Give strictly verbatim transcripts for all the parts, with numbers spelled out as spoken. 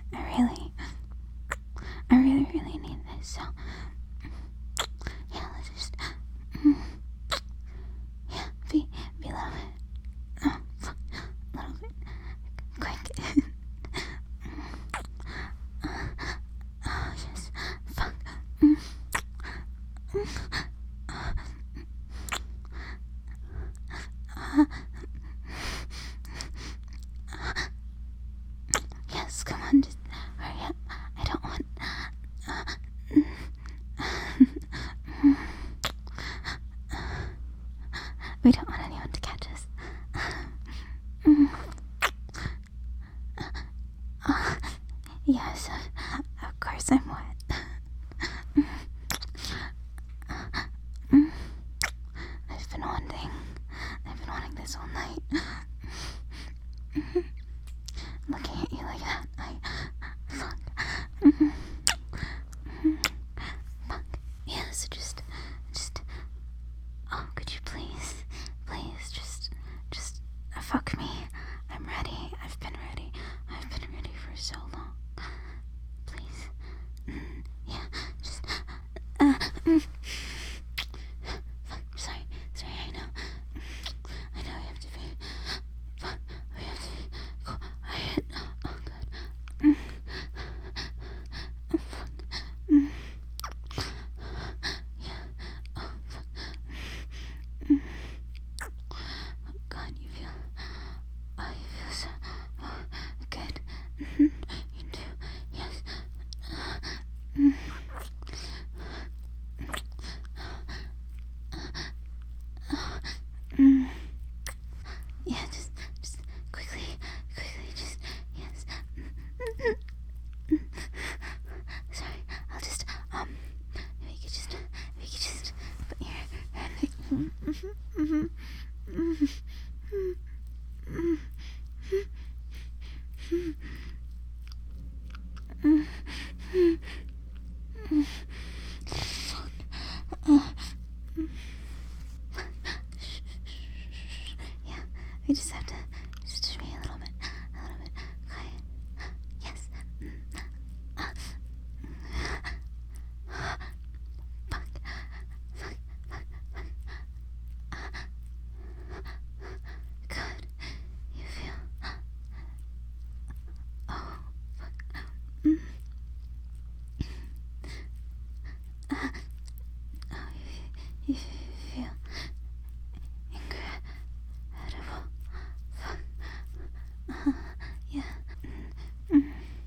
I really, I really, really need this. So, yeah, let's just, mm, yeah, be, be a little bit, oh, fuck, a little bit quick. Oh, yes, fuck. Mm, mm, uh, yes, come on, just hurry up. I don't want, uh, we don't want anyone to catch us. Mm, uh, yes, of, of course I'm wet. Mm, I've been wanting, I've been wanting this all night. Looking at you like that, I, fuck. Mm, fuck. Yes, just, just, oh, could you please, please, just, just, uh, fuck me. I'm ready. I've been ready. I've been ready for so long. Please. Mm, yeah, just, uh, mm. Fuck, sorry, sorry, I know. I know we have to be, fuck, we have to be quiet. Oh, God. Mm. Oh, fuck. Mm. Yeah. Oh, fuck. Mm. Oh, God, you feel, oh, you feel so, oh, good. Mm. You do, yes. Mm. Mm. Yeah, just, just quickly, quickly, just, yes. Sorry, I'll just, um, maybe you could just, maybe you could just put your hand, mm-hmm, mm-hmm, mm-hmm, mm-hmm, mm-hmm. Fuck. Uh, yeah, we just have to, just be a little bit, a little bit quiet. Yes. Uh, fuck, fuck, fuck, fuck. Good. You feel, oh, fuck. Mm. Uh, oh, you, you feel incredible. Fuck. Uh, yeah. Mm.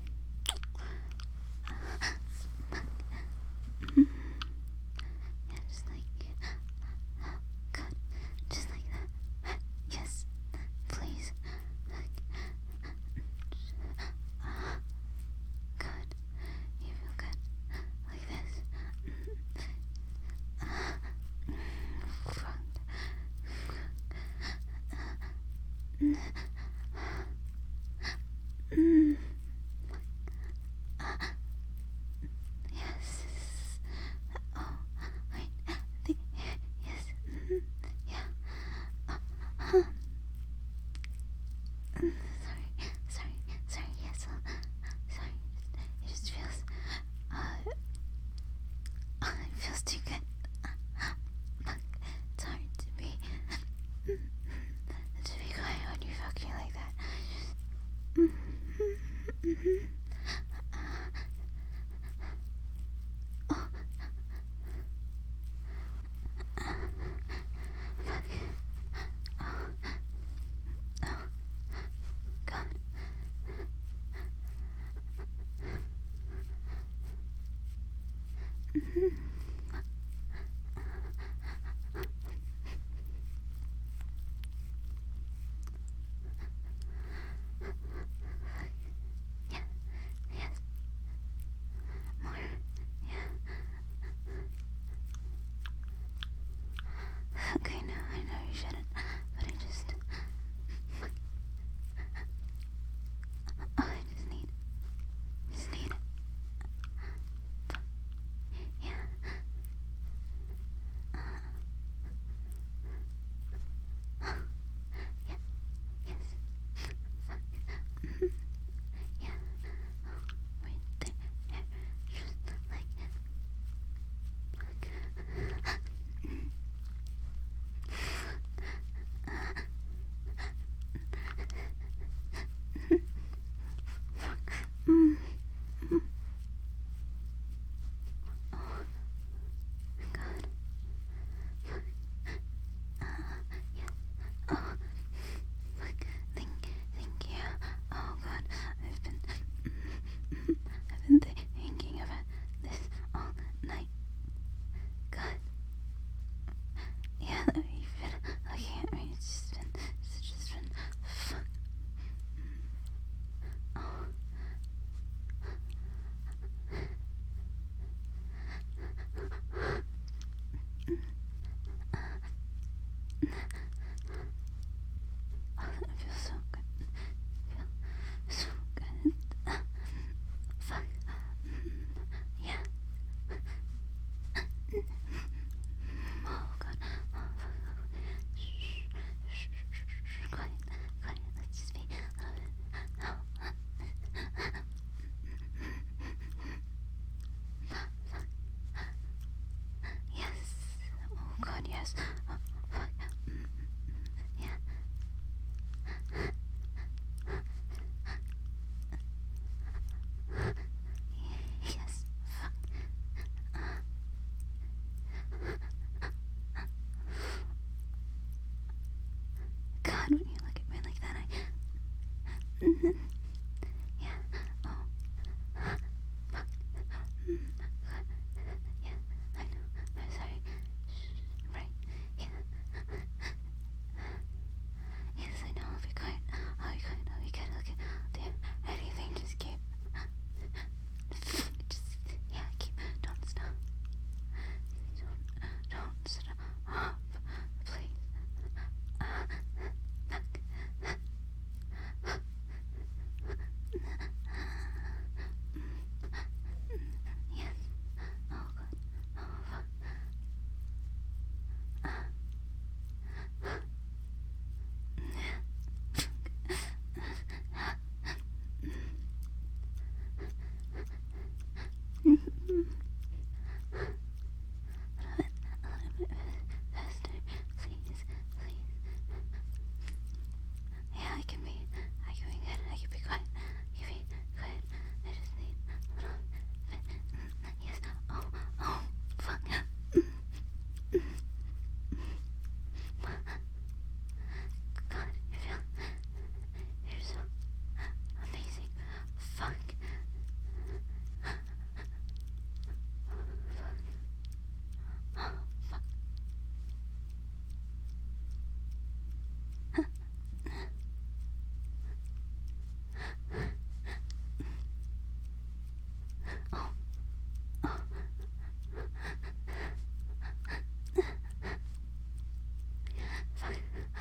Mm. Yeah, just like, good. Just like that. Yes. Please. Good. You feel good. Like this. Fuck. Mm. Mm. Yes. Oh, wait. The, yes. Mm. Yeah. Uh, huh. Mm. Sorry. Sorry. Sorry. Yes. Uh, sorry. It just feels. Uh, it feels too good. Fuck. It's hard to be. Mm. To be quiet when you fuck me like that. Mm-hmm. Mm-hmm. Oh. Fuck. Oh. Oh. God. Mm-hmm. Yeah. Yes. More. Yeah. Okay, no, I know you shouldn't, but I just, oh, I just need, just need, yeah, Yeah. Oh. Fuck. Mm. Yeah, I know. I'm sorry. Shh. Right. Yeah. Yes, I know. I'll be quiet. I'll be quiet. I'll be good. Okay. Do anything. Just keep. Just, yeah, keep. Don't stop. Don't, don't stop. Please. Uh, fuck. Yes. Oh, God. Oh, fuck. Faster, please, please. Yeah, I can be, I can be good. I can be quiet. I can be quiet. I just need a little bit. Yes. Oh, oh, fuck. God, you feel, you're so amazing. Fuck. Oh, fuck. Oh, oh. Fuck.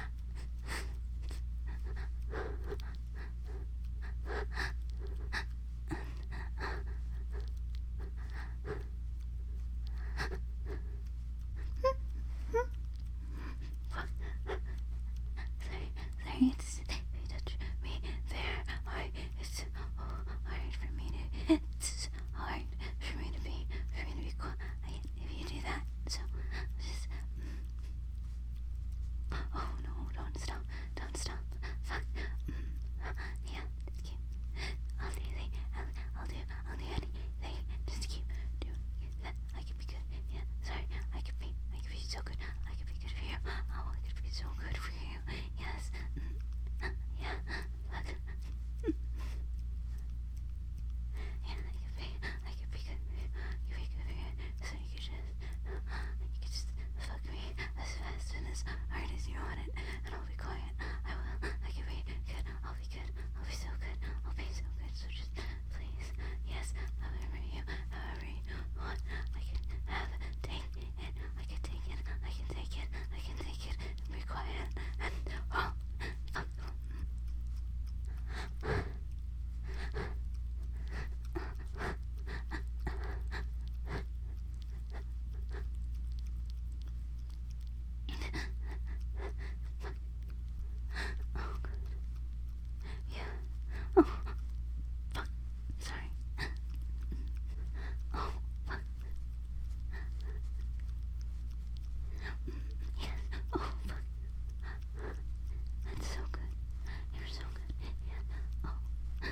Fuck. Sorry, sorry, it's, you touch me there. I, it's oh, hard for me to, it's hard for me to be, for me to be quiet if you do that. So, just, mm. Oh no, don't stop, don't stop. Fuck. Mm. Yeah, just keep, I'll do anything, I'll, I'll do, I'll do anything. Just keep doing that. I can be good. Yeah, sorry, I can be, I can be so good. I can be good for you. Oh, I can be so good for you. Yes. Mm. Yeah. Fuck. Yeah, I can be, I can be good for you. You be good for you. So you can just, you can just fuck me as fast and as hard as you want it, and I'll be quiet. I will. I can be good. I'll be good. I'll be so good. I'll be so good. So just please, yes, however you, however you want, I can have take it. I can take it. I can take it. I can take it. And be quiet. And oh, fuck. Oh, God. Yeah. Oh, fuck. Sorry. Oh, fuck. Yes. Oh, fuck. That's so good. You're so good. Yeah. Oh.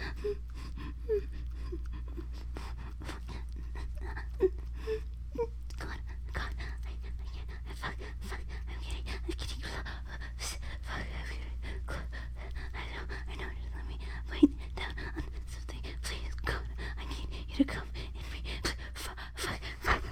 God, God, I, I can't. I, fuck, fuck. I'm getting, I'm getting close. Fuck, I'm getting close. I know, I know. Just let me bite down on something. Please, God, I need you to come in me. Fuck, fuck, fuck.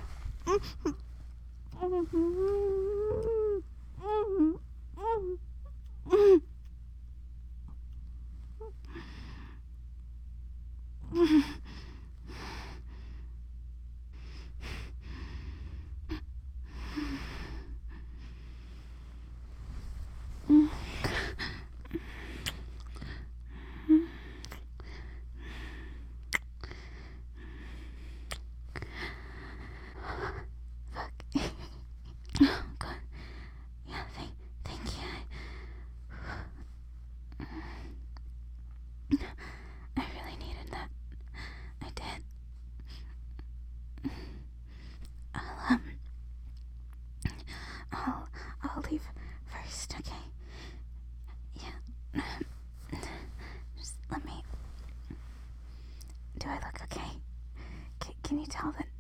Oh, God. Yeah, thank, thank you. I really needed that. I did. I'll, um, I'll, I'll leave first, okay? Yeah. Just let me, do I look okay? C- can you tell that